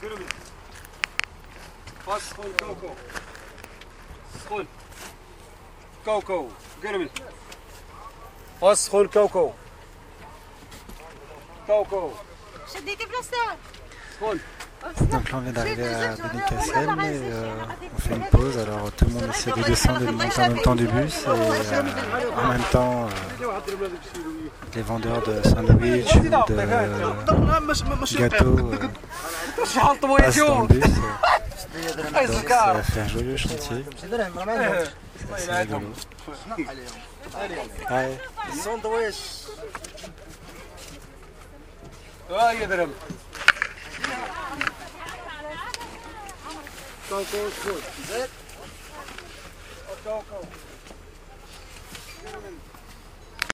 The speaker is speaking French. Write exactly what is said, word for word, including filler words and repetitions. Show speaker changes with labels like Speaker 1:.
Speaker 1: قرمي. فاس سخون كوكو. سخون. كوكو قرمي. فاس سخون كوكو. كوكو.
Speaker 2: شديتي بلاصتها.
Speaker 1: سخون.
Speaker 3: Donc là on vient d'arriver à Benicassim et euh, on fait une pause, alors tout le monde essaie de descendre et de monter en même temps du bus et euh, en même temps euh, les vendeurs de sandwich ou de gâteaux euh, passent dans le bus, euh, donc ça fait un joyeux chantier, c'est assez rigolo. Ouais.
Speaker 1: ها يضرب كوكو سخون زيت كوكو